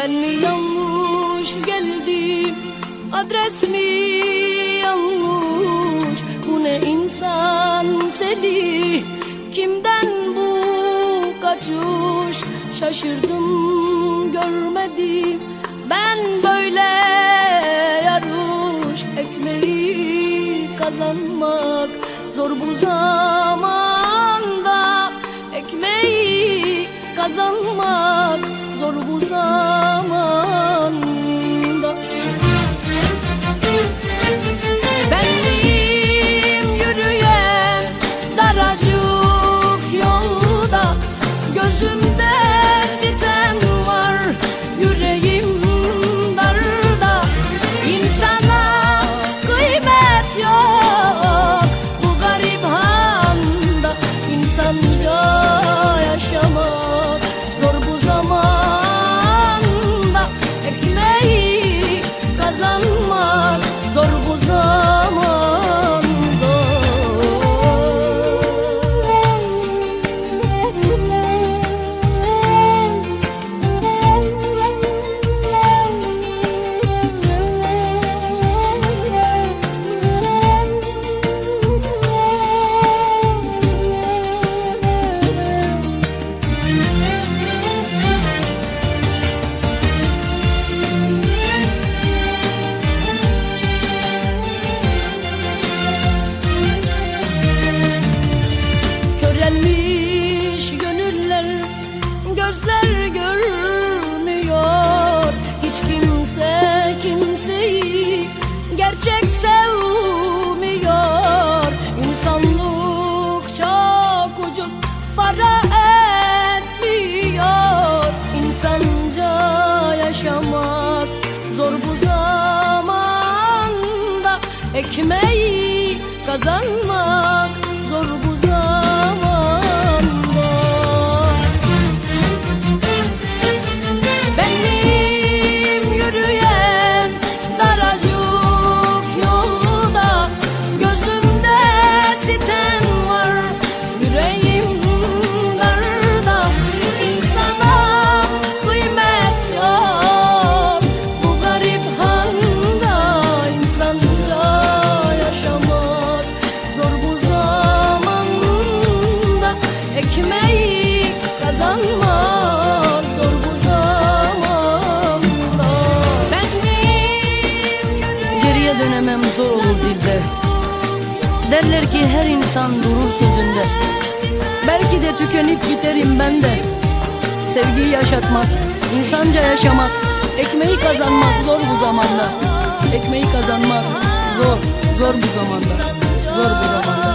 Ben mi yanlış geldim, adres mi yanlış? Bu ne insan seli, kimden bu kaçış? Şaşırdım görmedim ben böyle yarış. Ekmeği kazanmak zor bu zamanda, ekmeği kazanmak zor bu zamanda. Benim yürüyen daracık yolda, gözümde sitem var, yüreğim darda. İnsana kıymet yok bu garip handa, insanca yaşamak zor bu zamanda, ekmeği kazanmak zor bu zamanda. Körelmiş gönüller, gözler görmüyor. Hiç kimse kimseyi gerçek sevmiyor. İnsanlık çok ucuz para etmiyor. İnsanca yaşamak zor bu zamanda, ekmeği kazanmak zor bu zamanda. Benim yürüyen daracık yolda, gözümde sitem var, yüreğim darda. İnsana kıymet yok bu garip handa, insanca yaşamak zor bu zamanda, ekmeği kazanmak zor bu zamanda. Geriye dönemem zor olur dilde, derler ki her insan durur sözünde. Belki de tükenip giderim ben de. Sevgiyi yaşatmak, insanca yaşamak, ekmeği kazanmak zor bu zamanda, ekmeği kazanmak zor bu zamanda, zor bu zamanda.